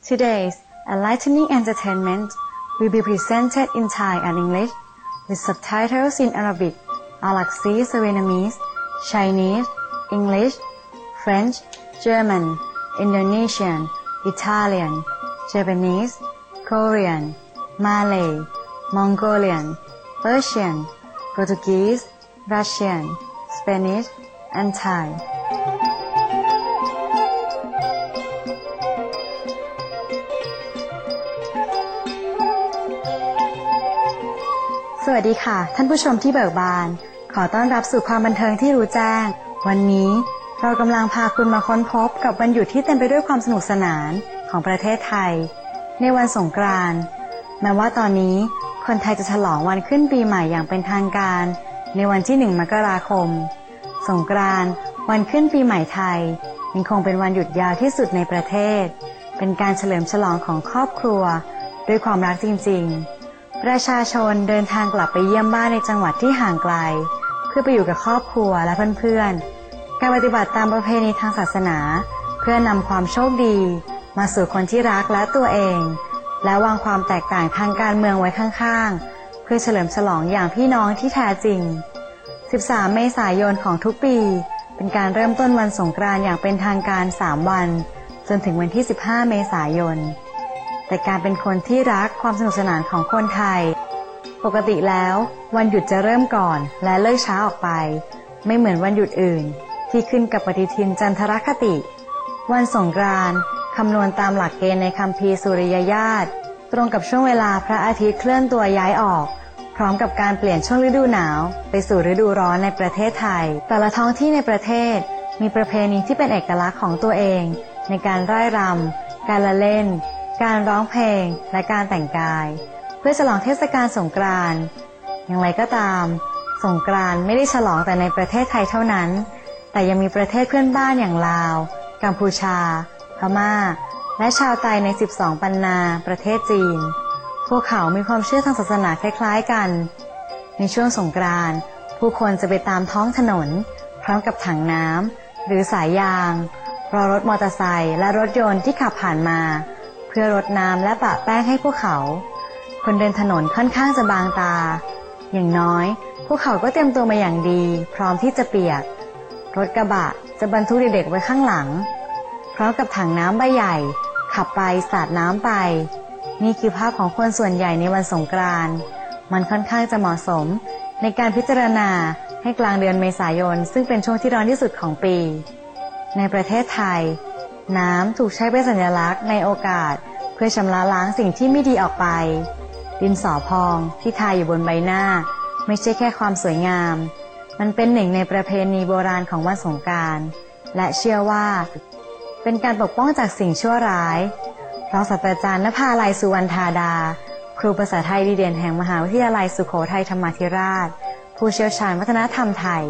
Today's enlightening entertainment will be presented in Thai and English with subtitles in Arabic, Alaxese Vietnamese, Chinese, English, French, German, Indonesian, Italian, Japanese, Korean, Malay, Mongolian, Persian, Portuguese, Russian, Spanish, and Thai. สวัสดีค่ะท่านผู้ชมที่เบิกบานขอต้อนรับสู่ความบันเทิงที่รู้แจ้งวันนี้เรากำลังพาคุณมาค้นพบกับวันหยุดที่เต็มไปด้วยความสนุกสนานของประเทศไทยในวันสงกรานต์แม้ว่าตอนนี้คนไทยจะฉลองวันขึ้นปีใหม่อย่างเป็นทางการในวันที่1 มกราคมสงกรานต์วันขึ้นปีใหม่ไทยยังคงเป็นวันหยุดยาวที่สุดในประเทศเป็นการเฉลิมฉลองของครอบครัวด้วยความรักจริงๆประชาชนเดินทางกลับไปเยี่ยมบ้านในจังหวัดที่ห่างไกลเพื่อไปอยู่กับครอบครัวและเพื่อนๆการปฏิบัติตามประเพณีทางศาสนาเพื่อนำความโชคดีมาสู่คนที่รักและตัวเองและวางความแตกต่างทางการเมืองไว้ข้างๆเพื่อเฉลิมฉลองอย่างพี่น้องที่แท้จริง13 เมษายนของทุกปีเป็นการเริ่มต้นวันสงกรานต์อย่างเป็นทางการ3 วันจนถึงวันที่15 เมษายนแต่การเป็นคนที่รักความสนุกสนานของคนไทยปกติแล้ววันหยุดจะเริ่มก่อนและเลิกช้าออกไปไม่เหมือนวันหยุดอื่นที่ขึ้นกับปฏิทินจันทรคติวันสงกรานต์คำนวณตามหลักเกณฑ์ในคัมภีร์สุริยญาตตรงกับช่วงเวลาพระอาทิตย์เคลื่อนตัวย้ายออกพร้อมกับการเปลี่ยนช่วงฤดูหนาวไปสู่ฤดูร้อนในประเทศไทยแต่ละท้องที่ในประเทศมีประเพณีที่เป็นเอกลักษณ์ของตัวเองในการร่ายรำการละเล่นการร้องเพลงและการแต่งกายเพื่อฉลองเทศกาลสงกรานต์อย่างไรก็ตามสงกรานต์ไม่ได้ฉลองแต่ในประเทศไทยเท่านั้นแต่ยังมีประเทศเพื่อนบ้านอย่างลาวกัมพูชาพม่าและชาวไทยใน12 ปันนาประเทศจีนพวกเขามีความเชื่อทางศาสนาคล้ายๆกันในช่วงสงกรานต์ผู้คนจะไปตามท้องถนนพร้อมกับถังน้ำหรือสายยางรอรถมอเตอร์ไซค์และรถยนต์ที่ขับผ่านมาเพื่อรดน้ำและปะแป้งให้พวกเขาคนเดินถนนค่อนข้างจะบางตาอย่างน้อยพวกเขาก็เตรียมตัวมาอย่างดีพร้อมที่จะเปียกรถกระบะจะบรรทุกเด็กๆไว้ข้างหลังพร้อมกับถังน้ำใบใหญ่ขับไปสาดน้ำไปนี่คือภาพของคนส่วนใหญ่ในวันสงกรานต์มันค่อนข้างจะเหมาะสมในการพิจารณาให้กลางเดือนเมษายนซึ่งเป็นช่วงที่ร้อนที่สุดของปีในประเทศไทยน้ำถูกใช้เป็นสัญลักษณ์ในโอกาสเพื่อชำระล้างสิ่งที่ไม่ดีออกไปดินสอพองที่ทาอยู่บนใบหน้าไม่ใช่แค่ความสวยงามมันเป็นหนึ่งในประเพณีโบราณของวันสงกรานต์และเชื่อว่าเป็นการปกป้องจากสิ่งชั่วร้ายรองศาสตราจารย์ณภาลัยสุวรรณธาดาครูภาษาไทยดีเด่นแห่งมหาวิทยาลัยสุโขทัยธรรมาธิราชผู้เชี่ยวชาญวัฒนธรรมไทย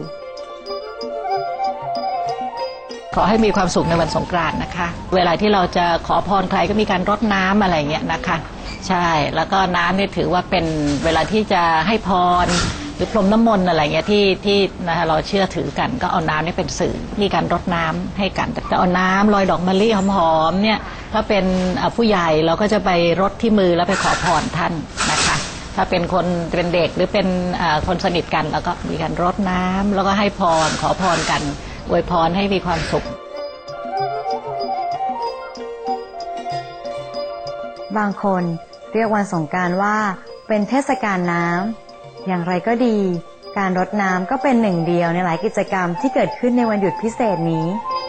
ขอให้มีความสุขในวันสงกรานต์นะคะเวลาที่เราจะขอพรใครก็มีการรดน้ำอะไรเงี้ยนะคะใช่แล้วก็น้ำนี่ถือว่าเป็นเวลาที่จะให้พรหรือพรมน้ำมนต์อะไรเงี้ยที่นะคะเราเชื่อถือกันก็เอาน้ำนี่เป็นสื่อมีการรดน้ำให้กันจะเอาน้ำลอยดอกมะลิหอมๆเนี่ยถ้าเป็นผู้ใหญ่เราก็จะไปรดที่มือแล้วไปขอพรท่านนะคะถ้าเป็นคนเป็นเด็กหรือเป็นคนสนิทกันแล้วก็มีการรดน้ำแล้วก็ให้พรขอพรกันอวยพรให้มีความสุขบางคนเรียกวันสงกรานต์ว่าเป็นเทศกาลน้ำอย่างไรก็ดีการรดน้ำก็เป็นหนึ่งเดียวในหลายกิจกรรมที่เกิดขึ้นในวันหยุดพิเศษนี้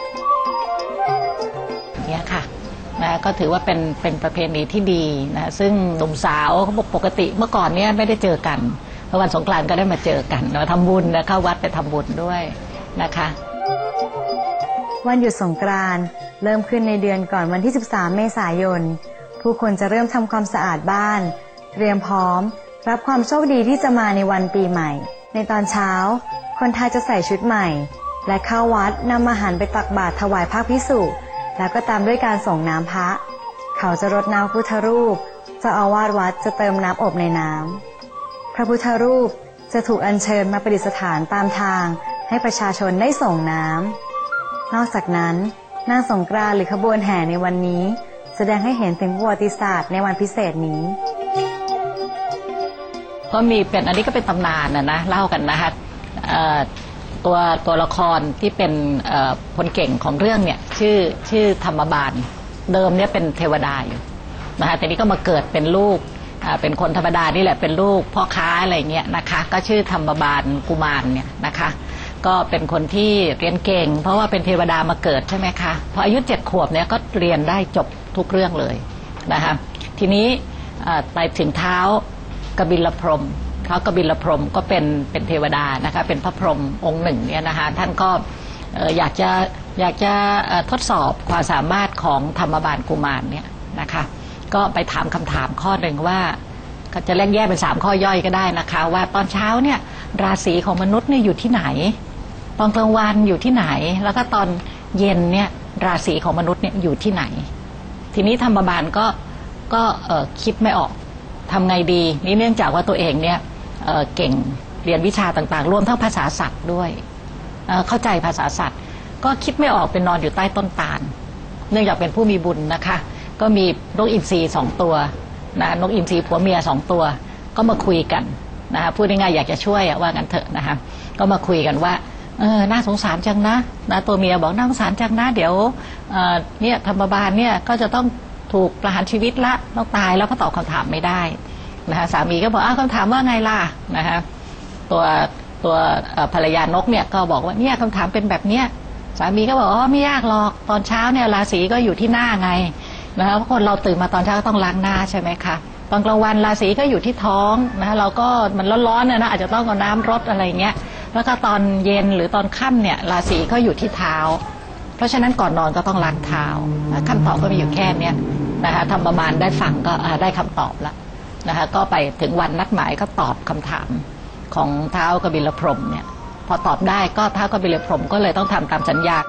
เนี่ยค่ะนะก็ถือว่าเป็นประเพณีที่ดีนะซึ่งหนุ่มสาวเขาบอกปกติเมื่อก่อนเนี่ยไม่ได้เจอกันพอวันสงกรานต์ก็ได้มาเจอกันเราทำบุญนะเข้าวัดไปทำบุญด้วยนะคะวันหยุดสงกรานต์เริ่มขึ้นในเดือนก่อนวันที่13 เมษายนผู้คนจะเริ่มทำความสะอาดบ้านเตรียมพร้อมรับความโชคดีที่จะมาในวันปีใหม่ในตอนเช้าคนไทยจะใส่ชุดใหม่และเข้าวัดนำอาหารไปตักบาตรถวายพระภิกษุแล้วก็ตามด้วยการส่งน้ำพระเขาจะรดน้ำพุทธรูปเจ้าอาวาสวัดจะเติมน้ำอบในน้ำพระพุทธรูปจะถูกอัญเชิญมาประดิษฐานตามทางให้ประชาชนได้ส่งน้ำนอกจากนั้นนางสงกรานต์หรือขบวนแห่ในวันนี้แสดงให้เห็นถึงประวัติศาสตร์ในวันพิเศษนี้ก็มีเป็นอันนี้ก็เป็นตำนานนะเล่ากันนะคะตัวละครที่เป็นคนเก่งของเรื่องเนี่ยชื่อธรรมบาลเดิมเนี่ยเป็นเทวดาอยู่นะคะแต่นี้ก็มาเกิดเป็นลูกเป็นคนธรรมดานี่แหละเป็นลูกพ่อค้าอะไรเงี้ยนะคะก็ชื่อธรรมบาลกุมารเนี่ยนะคะก็เป็นคนที่เรียนเก่งเพราะว่าเป็นเทวดามาเกิดใช่ไหมคะพออายุ7 ขวบเนี่ยก็เรียนได้จบทุกเรื่องเลยนะคะทีนี้ไปถึงเท้ากบิลพรหมท้าวกบิลพรหมก็เป็นเทวดานะคะเป็นพระพรหมองค์หนึ่งเนี่ยนะคะท่านก็อยากจะทดสอบความสามารถของธรรมบาลกุมารเนี่ยนะคะก็ไปถามคำถามข้อหนึ่งว่าก็จะแยกเป็น3 ข้อย่อยก็ได้นะคะว่าตอนเช้าเนี่ยราศีของมนุษย์เนี่ยอยู่ที่ไหนตอนกลางวันอยู่ที่ไหนแล้วก็ตอนเย็นเนี่ยราศีของมนุษย์เนี่ยอยู่ที่ไหนทีนี้ธรรมบาลก็คิดไม่ออกทำไงดีนี่เนื่องจากว่าตัวเองเนี่ยเก่งเรียนวิชาต่างๆรวมทั้งภาษาสัตว์ด้วยเข้าใจภาษาสัตว์ก็คิดไม่ออกเป็นนอนอยู่ใต้ต้นตาลเนื่องจากเป็นผู้มีบุญนะคะก็มีนกอินทรี2 ตัวนะนกอินทรีผัวเมีย2 ตัวก็มาคุยกันนะคะพูดง่ายๆอยากจะช่วยว่างั้นเถอะนะคะก็มาคุยกันว่าน่าสงสารจังนะตัวเมียบอกน่าสงสารจังนะเดี๋ยวเนี่ยธรรมบาลเนี่ยก็จะต้องถูกประหารชีวิตละต้องตายแล้วก็ตอบคำถามไม่ได้นะคะสามีก็บอกคำถามว่าไงล่ะนะคะตัวภรรยานกเนี่ยก็บอกว่าเนี่ยคำถามเป็นแบบเนี้ยสามีก็บอกไม่ยากหรอกตอนเช้าเนี่ยราศีก็อยู่ที่หน้าไงนะคะเพราะคนเราตื่นมาตอนเช้าก็ต้องล้างหน้าใช่ไหมคะตอนกลางวันราศีก็อยู่ที่ท้องนะเราก็มันร้อนๆนะอาจจะต้องเอาน้ำรดอะไรเงี้ยแล้วก็ตอนเย็นหรือตอนค่ำเนี่ยราศีก็อยู่ที่เท้าเพราะฉะนั้นก่อนนอนก็ต้องล้างเท้าคำตอบก็มีอยู่แค่นี้นะคะธรรมบาลได้ฟังก็ได้คำตอบแล้วนะคะก็ไปถึงวันนัดหมายก็ตอบคำถามของท้าวกบิลพรหมเนี่ยพอตอบได้ก็ท้าวกบิลพรหมก็เลยต้องทำตามสัญญา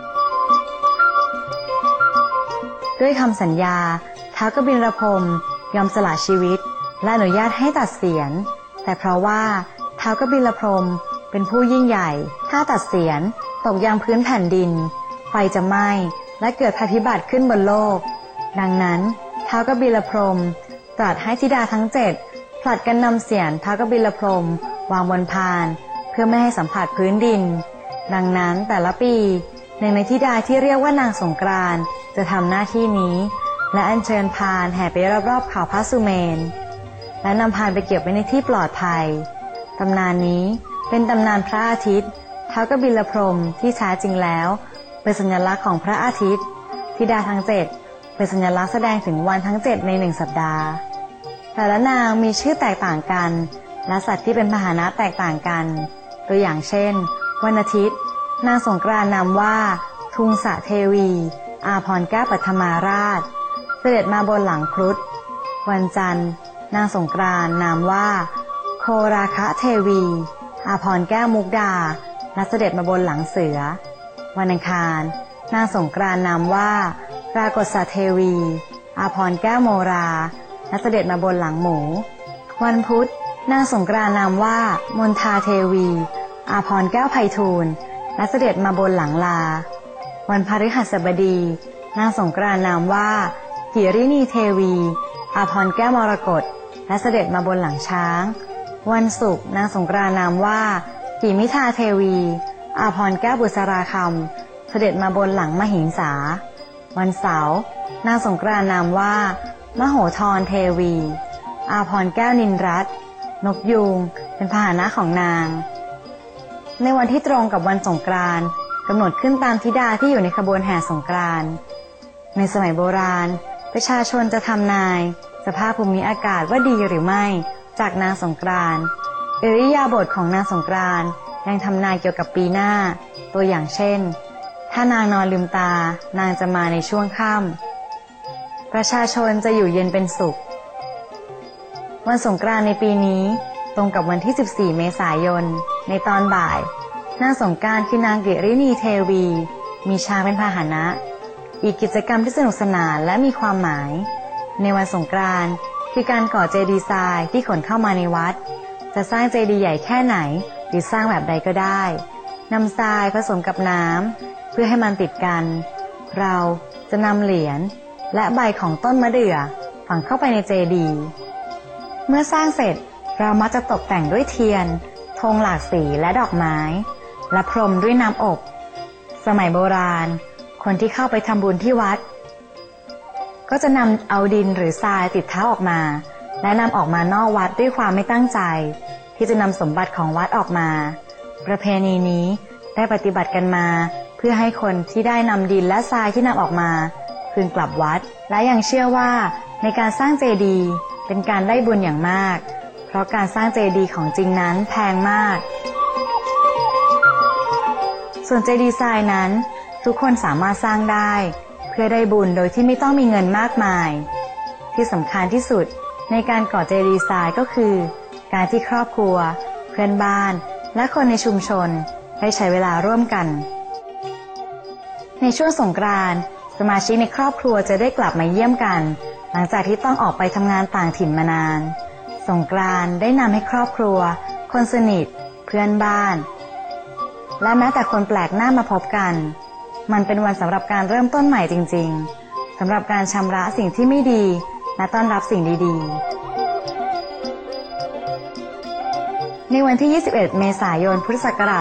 ด้วยคำสัญญาท้าวกบิลพรหมยอมสละชีวิตและอนุญาตให้ตัดเศียรแต่เพราะว่าท้าวกบิลพรหมเป็นผู้ยิ่งใหญ่ถ้าตัดเศียรตกยังพื้นแผ่นดินไฟจะไหม้และเกิดภัยพิบัติขึ้นบนโลกดังนั้นท้าวกบิลพรหมตรัสให้ธิดาทั้ง7ผลัดกันนำเศียรท้าวกบิลพรหมวางบนพานเพื่อไม่ให้สัมผัสพื้นดินดังนั้นแต่ละปีหนึ่งในธิดาที่เรียกว่านางสงกรานต์จะทำหน้าที่นี้และอัญเชิญพานแห่ไปรอบๆเขาพระสุเมนและนำพานไปเก็บไว้ในที่ปลอดภัยตำนานนี้เป็นตำนานพระอาทิตย์ท้าวกบิลพรหมที่แท้จริงแล้วเป็นสัญลักษณ์ของพระอาทิตย์ธิดาทั้ง7เป็นสัญลักษณ์แสดงถึงวันทั้ง7ใน1 สัปดาห์แต่ละนางมีชื่อแตกต่างกันและสัตว์ที่เป็นพาหนะแตกต่างกันตัวอย่างเช่นวันอาทิตย์นางสงกรานต์นามว่าทุงสะเทวีอาภรณ์แก้วปัทมาราชเสด็จมาบนหลังครุฑวันจันทร์นางสงกรานต์นามว่าโคราคะเทวีอาภรณ์แก้วมุกดาและเสด็จมาบนหลังเสือวันอังคารนางสงกรานต์นามว่าปรากฏสะเทวีอาภรณ์แก้วโมราและเสด็จมาบนหลังหมูวันพุธนางสงกรานต์นามว่ามนทาเทวีอาภรณ์แก้วไพฑูรย์และเสด็จมาบนหลังลาวันพฤหัสบดีนางสงกรานต์นามว่ากิริณีเทวีอาภรณ์แก้วมรกตและเสด็จมาบนหลังช้างวันศุกร์นางสงกรานต์นามว่ากิมิทาเทวีอาภรณ์แก้วบุษราคำเสด็จมาบนหลังมหิงสาวันเสาร์นางสงกรานต์นามว่ามโหธรเทวีอาภรณ์แก้วนินรัตน์นกยูงเป็นพาหนะของนางในวันที่ตรงกับวันสงกรานต์กำหนดขึ้นตามธิดาที่อยู่ในขบวนแห่สงกรานต์ในสมัยโบราณประชาชนจะทำนายสภาพภูมิอากาศว่าดีหรือไม่จากนางสงกรานต์อิริยาบถของนางสงกรานต์ยังทำนายเกี่ยวกับปีหน้าตัวอย่างเช่นถ้านางนอนลืมตานางจะมาในช่วงค่ำประชาชนจะอยู่เย็นเป็นสุขวันสงกรานต์ในปีนี้ตรงกับวันที่14 เมษายนในตอนบ่ายนางสงกรานต์คือนางกิริณีเทวีมีช้างเป็นพาหนะอีกกิจกรรมที่สนุกสนานและมีความหมายในวันสงกรานต์คือการก่อเจดีย์ทรายที่ขนเข้ามาในวัดจะสร้างเจดีย์ใหญ่แค่ไหนหรือสร้างแบบใดก็ได้นำทรายผสมกับน้ำเพื่อให้มันติดกันเราจะนำเหรียญและใบของต้นมะเดื่อฝังเข้าไปในเจดีย์เมื่อสร้างเสร็จเรามักจะตกแต่งด้วยเทียนธงหลากสีและดอกไม้และพรมด้วยน้ำอบสมัยโบราณคนที่เข้าไปทำบุญที่วัดก็จะนำเอาดินหรือทรายติดเท้าออกมาและนำออกมานอกวัดด้วยความไม่ตั้งใจที่จะนำสมบัติของวัดออกมาประเพณีนี้ได้ปฏิบัติกันมาเพื่อให้คนที่ได้นำดินและทรายที่นำออกมาคืนกลับวัดและยังเชื่อว่าในการสร้างเจดีย์เป็นการได้บุญอย่างมากเพราะการสร้างเจดีย์ของจริงนั้นแพงมากส่วนเจดีย์ทรายนั้นทุกคนสามารถสร้างได้เพื่อได้บุญโดยที่ไม่ต้องมีเงินมากมายที่สำคัญที่สุดในการก่อเจดีย์ทรายก็คือการที่ครอบครัวเพื่อนบ้านและคนในชุมชนได้ใช้เวลาร่วมกันในช่วงสงกรานต์สมาชิกในครอบครัวจะได้กลับมาเยี่ยมกันหลังจากที่ต้องออกไปทำงานต่างถิ่นมานานสงกรานต์ได้นำให้ครอบครัวคนสนิทเพื่อนบ้านและแม้แต่คนแปลกหน้ามาพบกันมันเป็นวันสำหรับการเริ่มต้นใหม่จริงๆสำหรับการชำระสิ่งที่ไม่ดีและต้อนรับสิ่งดีๆในวันที่ 21 เมษายน พุทธศักราช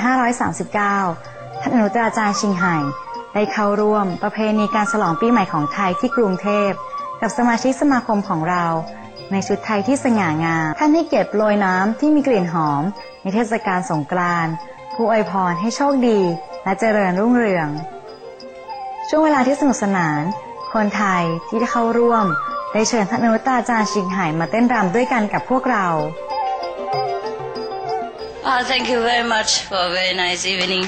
2539 ท่านอนุตราจารย์ชิงไห่ได้เข้าร่วมประเพณีการฉลองปีใหม่ของไทยที่กรุงเทพกับสมาชิกสมาคมของเราในชุดไทยที่สง่างามท่านให้เกียรติโปรยน้ำที่มีกลิ่นหอมในเทศกาลสงกรานต์ผู้อวยพรให้โชคดีและเจริญรุ่งเรืองช่วงเวลาที่สนุกสนานคนไทยที่ได้เข้าร่วมได้เชิญท่านอนุตราจารย์ชิงไห่มาเต้นรำด้วยกันกับพวกเรา Thank you very much for a very nice evening.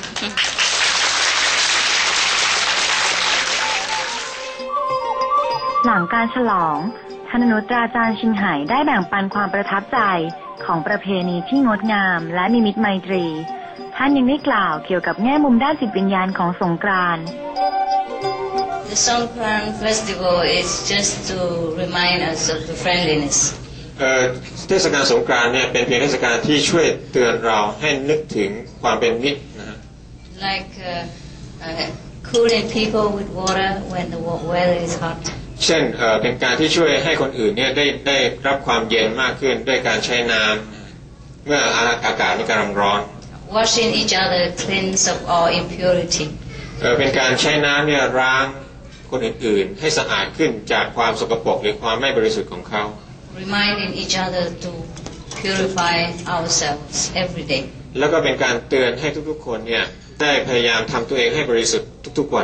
หลังการฉลองท่านอนุตราจารย์ชิงไห่ได้แบ่งปันความประทับใจของประเพณีที่งดงามและมีมิตรไมตรีท่านยังได้กล่าวเกี่ยวกับแง่มุมด้านจิตวิญญาณของสงกรานต์ The Songkran festival is just to remind us of the friendliness. เทศกาลสงกรานต์เนี่ยเป็นเพียงเทศกาลที่ช่วยเตือนเราให้นึกถึงความเป็นมิตรนะฮะ Like cooling people with water when the weather is hot. เช่นเป็นการที่ช่วยให้คนอื่นเนี่ยได้รับความเย็นมากขึ้นด้วยการใช้น้ำเมื่ออากาศนี่กำลังร้อน Washing each other cleanse of all impurity. เป็นการใช้น้ำเนี่ยล้างคนอื่นๆให้สะอาดขึ้นจากความสกปรกหรือความไม่บริสุทธิ์ของเขา Reminding each other to purify ourselves every day. แล้วก็เป็นการเตือนให้ทุกๆคนเนี่ยได้พยายามทำตัวเองให้บริสุทธิ์ทุกๆวัน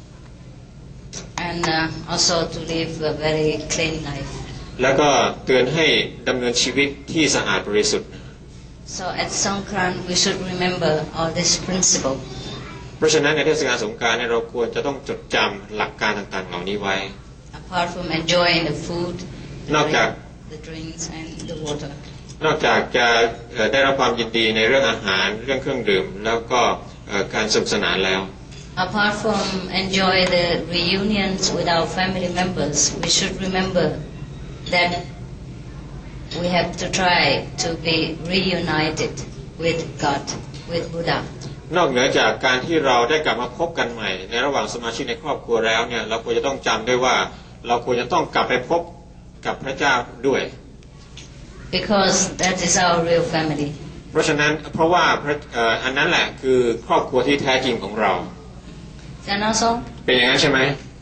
And also to live a very clean life. แล้วก็เตือนให้ดำเนินชีวิตที่สะอาดบริสุทธิ์ So at Songkran we should remember all this principle. เพราะฉะนั้นในเทศกาลสงกรานต์เนี่ยเราควรจะต้องจดจำหลักการต่างๆเหล่านี้ไว้ Apart from enjoying the food, นอกจาก the drinks and the water. นอกจากจะได้รับความยินดีในเรื่องอาหารเรื่องเครื่องดื่มแล้วก็การสนุกสนานแล้ว Apart from enjoy the reunions with our family members, we should remember that we have to try to be reunited with God, with Buddha. นอกเหนือจากการที่เราได้กลับมาพบกันใหม่ในระหว่างสมาชิกในครอบครัวแล้วเนี่ยเราควรจะต้องจำด้วยว่าเราควรจะต้องกลับไปพบกับพระเจ้าด้วย Because that is our real family. เพราะฉะนั้นเพราะว่าอันนั้นแหละคือครอบครัวที่แท้จริงของเรา Is that not so? เป็นอย่างนั้นใช่ไหม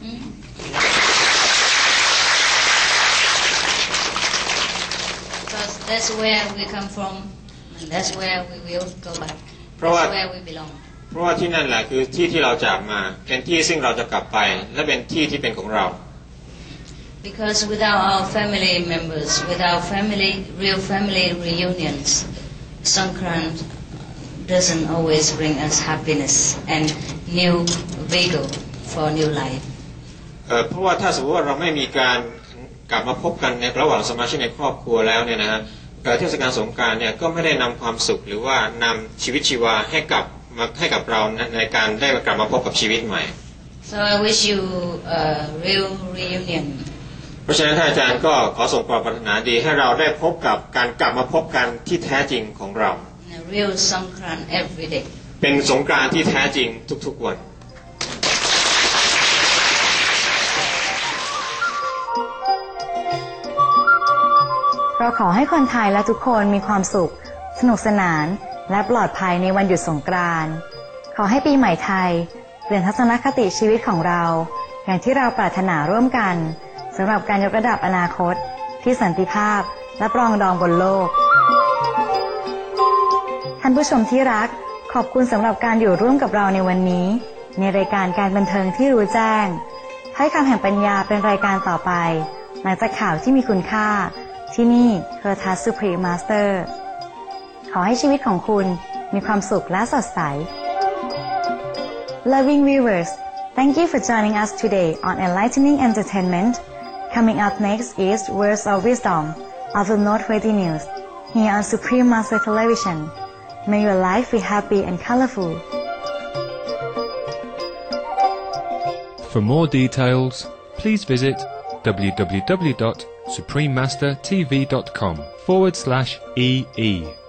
Because that's where we come from, and that's where we will go back. เพราะว่า That's where we belong. เพราะว่าที่นั่นแหละคือที่ที่เราจากมาเป็นที่ซึ่งเราจะกลับไปและเป็นที่ที่เป็นของเรา Because without our family members, without real family reunions, Songkran doesn't always bring us happiness and new vigor for new life. เพราะว่าถ้าสมมติว่าเราไม่มีการกลับมาพบกันในระหว่างสมาชิกในครอบครัวแล้วเนี่ยนะฮะเทศกาลสงกรานต์เนี่ยก็ไม่ได้นำความสุขหรือว่านำชีวิตชีวาให้กับเราในการได้กลับมาพบกับชีวิตใหม่ So I wish you a real reunion. เพราะฉะนั้นท่านอาจารย์ก็ขอส่งความปรารถนาดีให้เราได้พบกับการกลับมาพบกันที่แท้จริงของเรา A real Songkran every day. เป็นสงกรานต์ที่แท้จริงทุกๆวันเราขอให้คนไทยและทุกคนมีความสุขสนุกสนานและปลอดภัยในวันหยุดสงกรานต์ขอให้ปีใหม่ไทยเปลี่ยนทัศนคติชีวิตของเราอย่างที่เราปรารถนาร่วมกันสำหรับการยกระดับอนาคตที่สันติภาพและปรองดองบนโลกท่านผู้ชมที่รักขอบคุณสำหรับการอยู่ร่วมกับเราในวันนี้ในรายการการบันเทิงที่รู้แจ้งให้คำแห่งปัญญาเป็นรายการต่อไปหลังจากข่าวที่มีคุณค่าที่นี่โทรทัศน์ Supreme Master ขอให้ชีวิตของคุณมีความสุขและสดใส Loving viewers, thank you for joining us today on Enlightening Entertainment. Coming up next is Words of Wisdom of the Noteworthy News here on Supreme Master Television. May your life be happy and colorful. For more details, please visit www.suprememastertv.com/EE.